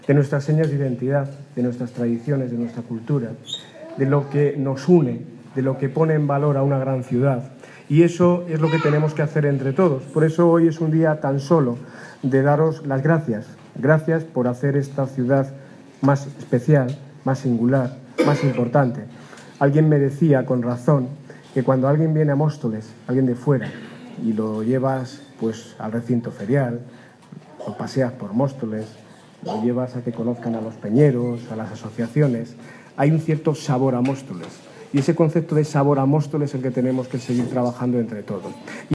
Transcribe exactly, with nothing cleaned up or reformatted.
de nuestras señas de identidad, de nuestras tradiciones, de nuestra cultura, de lo que nos une, de lo que pone en valor a una gran ciudad. Y eso es lo que tenemos que hacer entre todos. Por eso hoy es un día tan solo de daros las gracias. Gracias por hacer esta ciudad más especial, más singular, más importante. Alguien me decía con razón que cuando alguien viene a Móstoles, alguien de fuera, y lo llevas pues al recinto ferial, lo paseas por Móstoles, lo llevas a que conozcan a los peñeros, a las asociaciones, hay un cierto sabor a Móstoles. Y ese concepto de sabor a Móstoles es el que tenemos que seguir trabajando entre todos.